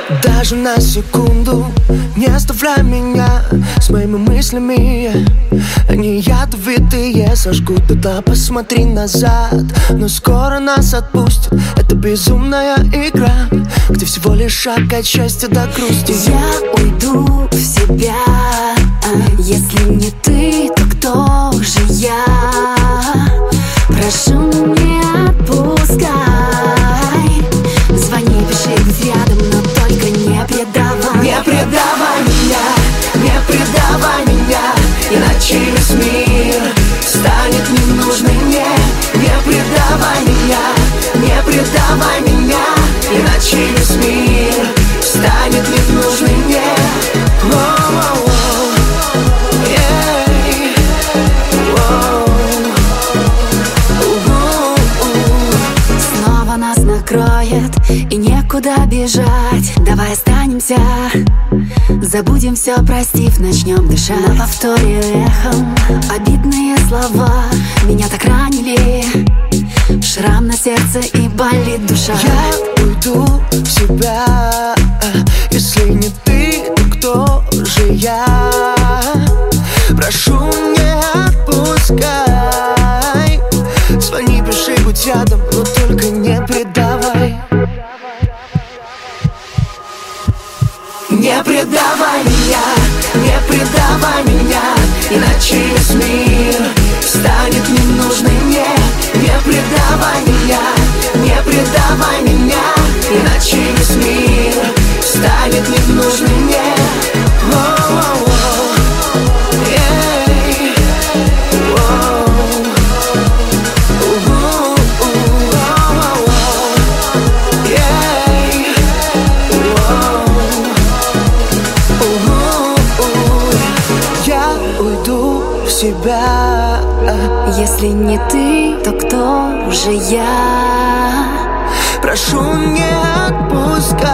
Даже на секунду не оставляй меня с моими мыслями. Они ядовитые, сожгут дотла. Посмотри назад, но скоро нас отпустят. Это безумная игра, где всего лишь шаг от счастья до грусти. Я уйду в себя. Если не ты, то кто же я? Прошу, не отпускай. Звони, пиши, будь рядом, но только не предавай. Не предавай меня, не предавай меня, иначе весь мир станет ненужным мне. Не предавай меня, не предавай меня, иначе весь мир станет ненужным мне. Снова нас накроет и некуда бежать. Давай останемся, забудем все, простив, начнем дышать. На повторе эхом обидные слова меня так ранили. Шрам на сердце и болит душа. Я уйду в себя. Если не ты, то кто же я? Прошу, не отпускай. Звони, пиши, будь рядом, но только не предавай. Не предавай меня, не предавай меня, иначе весь мир станет ненужным мне. Не предавай меня, не предавай меня, иначе весь мир станет ненужным мне. Я уйду в себя. Если не ты, то кто же я? Прошу, не отпускай.